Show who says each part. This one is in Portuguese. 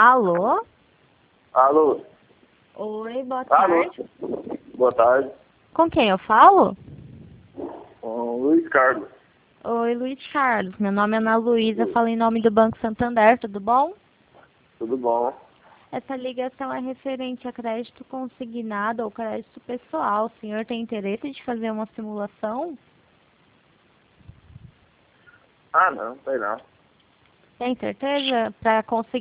Speaker 1: Alô?
Speaker 2: Alô?
Speaker 1: Oi, boa
Speaker 2: Alô?
Speaker 1: tarde.
Speaker 2: Boa tarde.
Speaker 1: Com quem eu falo?
Speaker 2: Com Luiz Carlos.
Speaker 1: Oi, Luiz Carlos. Meu nome é Ana Luísa, falo em nome do Banco Santander, tudo bom?
Speaker 2: Tudo bom?
Speaker 1: Essa ligação é referente a crédito consignado ou crédito pessoal. O senhor tem interesse de fazer uma simulação?
Speaker 2: Ah, não, sei não.
Speaker 1: Tem certeza? Para conseguir